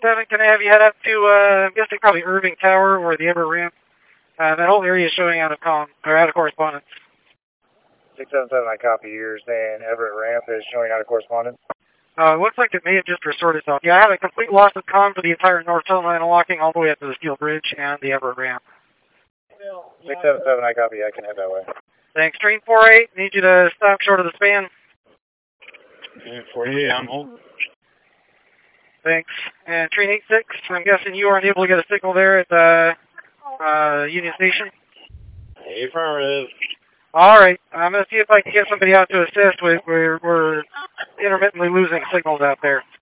677, can I have you head up to, I'm guessing probably Irving Tower or the Everett Ramp? That whole area is showing out of correspondence. 677, I copy. You're saying Everett Ramp is showing out of correspondence? It looks like it may have just restored itself. Yeah, I had a complete loss of comm for the entire north town line, locking all the way up to the Steel Bridge and the Everett Ramp. 677, I copy. I can head that way. Thanks. Train 48, need you to stop short of the span. 48, I'm holding. Thanks. And train 86, I'm guessing you aren't able to get a signal there at Union Station? Affirmative. All right. I'm going to see if I can get somebody out to assist. We're intermittently losing signals out there.